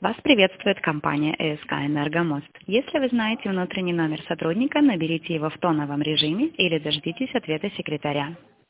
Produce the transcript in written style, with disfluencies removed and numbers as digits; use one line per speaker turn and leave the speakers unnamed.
Вас приветствует компания ЭСК «Энергомост». Если вы знаете внутренний номер сотрудника, наберите его в тоновом режиме или дождитесь ответа секретаря.